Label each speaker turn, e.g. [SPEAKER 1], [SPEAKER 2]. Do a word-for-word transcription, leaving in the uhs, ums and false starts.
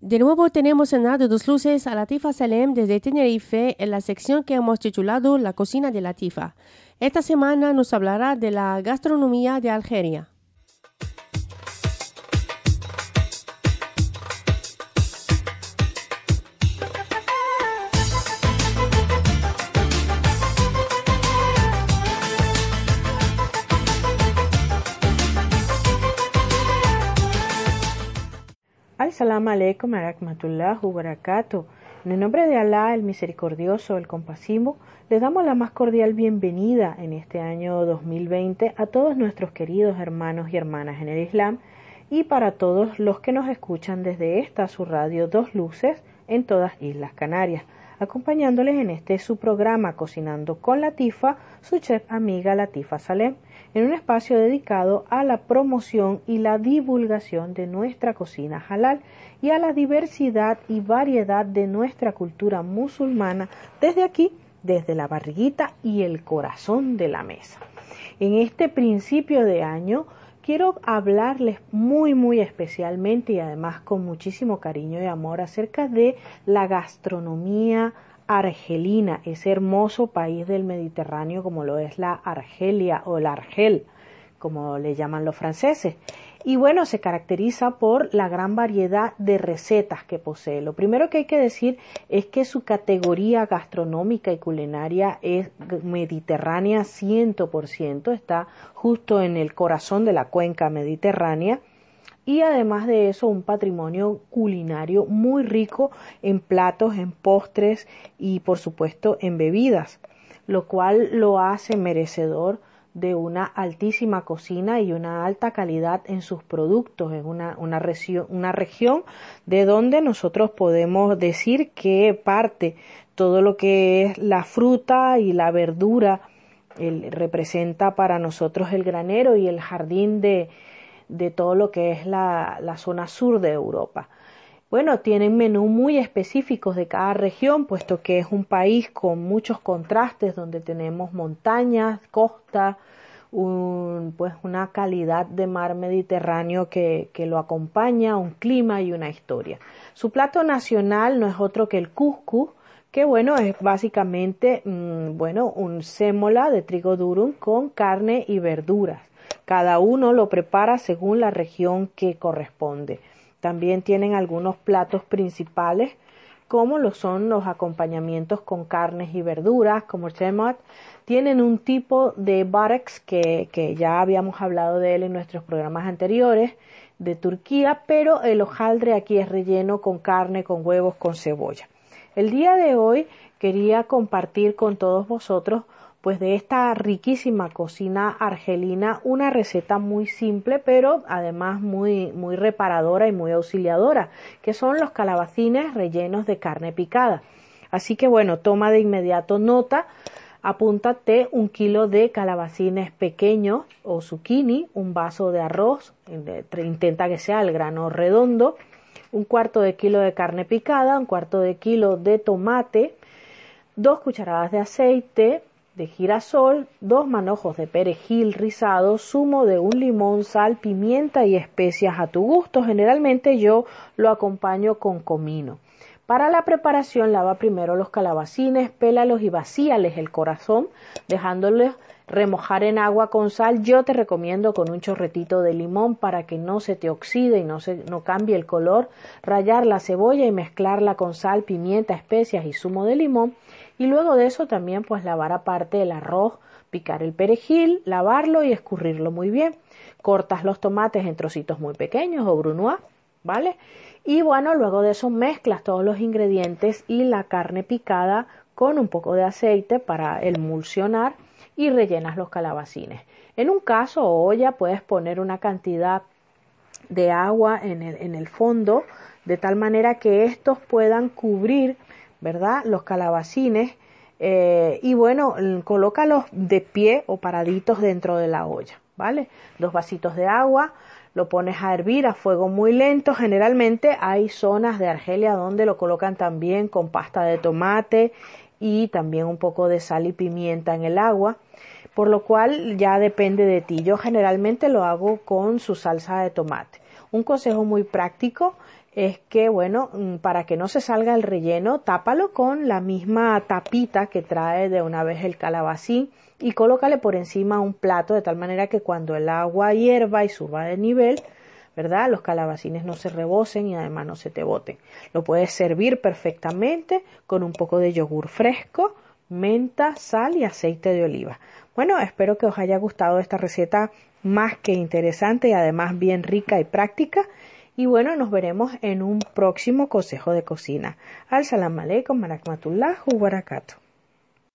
[SPEAKER 1] De nuevo tenemos en Radio Dos Luces a Latifa Salem desde Tenerife en la sección que hemos titulado La cocina de Latifa. Esta semana nos hablará de la gastronomía de Argelia.
[SPEAKER 2] As-salamu alaykum wa rahmatullahi wa barakatuh. En el nombre de Alá, el misericordioso, el compasivo, les damos la más cordial bienvenida en este año dos mil veinte a todos nuestros queridos hermanos y hermanas en el Islam y para todos los que nos escuchan desde esta su radio Dos Luces en todas Islas Canarias, acompañándoles en este su programa Cocinando con Latifa, su chef amiga Latifa Salem, en un espacio dedicado a la promoción y la divulgación de nuestra cocina halal y a la diversidad y variedad de nuestra cultura musulmana desde aquí, desde la barriguita y el corazón de la mesa. En este principio de año quiero hablarles muy muy especialmente y además con muchísimo cariño y amor acerca de la gastronomía argelina, ese hermoso país del Mediterráneo como lo es la Argelia o el Argel, como le llaman los franceses. Y bueno, se caracteriza por la gran variedad de recetas que posee. Lo primero que hay que decir es que su categoría gastronómica y culinaria es mediterránea cien por ciento, está justo en el corazón de la cuenca mediterránea. Y además de eso, un patrimonio culinario muy rico en platos, en postres y por supuesto en bebidas, lo cual lo hace merecedor de una altísima cocina y una alta calidad en sus productos. Es una, una, región, una región de donde nosotros podemos decir que parte todo lo que es la fruta y la verdura, el, representa para nosotros el granero y el jardín de de todo lo que es la, la zona sur de Europa. Bueno, tienen menús muy específicos de cada región, puesto que es un país con muchos contrastes, donde tenemos montañas, costa, un, pues una calidad de mar Mediterráneo que, que lo acompaña, un clima y una historia. Su plato nacional no es otro que el couscous, que bueno, es básicamente mmm, bueno, un sémola de trigo durum con carne y verduras. Cada uno lo prepara según la región que corresponde. También tienen algunos platos principales, como lo son los acompañamientos con carnes y verduras, como el shemat. Tienen un tipo de bareks que, que ya habíamos hablado de él en nuestros programas anteriores, de Turquía, pero el hojaldre aquí es relleno con carne, con huevos, con cebolla. El día de hoy quería compartir con todos vosotros pues de esta riquísima cocina argelina, una receta muy simple, pero además muy, muy reparadora y muy auxiliadora, que son los calabacines rellenos de carne picada. Así que bueno, toma de inmediato nota, apúntate un kilo de calabacines pequeños o zucchini, un vaso de arroz, intenta que sea el grano redondo, un cuarto de kilo de carne picada, un cuarto de kilo de tomate, dos cucharadas de aceite, de girasol, dos manojos de perejil rizado, zumo de un limón, sal, pimienta y especias a tu gusto. Generalmente yo lo acompaño con comino. Para la preparación lava primero los calabacines, pélalos y vacíales el corazón, dejándolos remojar en agua con sal. Yo te recomiendo con un chorretito de limón para que no se te oxide y no, se, no cambie el color. Rallar la cebolla y mezclarla con sal, pimienta, especias y zumo de limón. Y luego de eso también pues lavar aparte el arroz, picar el perejil, lavarlo y escurrirlo muy bien. Cortas los tomates en trocitos muy pequeños o brunoise, ¿vale? Y bueno, luego de eso mezclas todos los ingredientes y la carne picada con un poco de aceite para emulsionar y rellenas los calabacines. En un caso o olla puedes poner una cantidad de agua en el, en el fondo de tal manera que estos puedan cubrir, ¿verdad?, los calabacines eh, y bueno, colócalos de pie o paraditos dentro de la olla, ¿vale? Dos vasitos de agua, lo pones a hervir a fuego muy lento. Generalmente hay zonas de Argelia donde lo colocan también con pasta de tomate y también un poco de sal y pimienta en el agua, por lo cual ya depende de ti. Yo generalmente lo hago con su salsa de tomate. Un consejo muy práctico es que, bueno, para que no se salga el relleno, tápalo con la misma tapita que trae de una vez el calabacín y colócale por encima un plato de tal manera que cuando el agua hierva y suba de nivel, ¿verdad?, los calabacines no se rebosen y además no se te boten. Lo puedes servir perfectamente con un poco de yogur fresco, menta, sal y aceite de oliva. Bueno, espero que os haya gustado esta receta más que interesante y además bien rica y práctica. Y bueno, nos veremos en un próximo consejo de cocina. Al-Salam Aleikum wa rahmatullah wa barakatuh.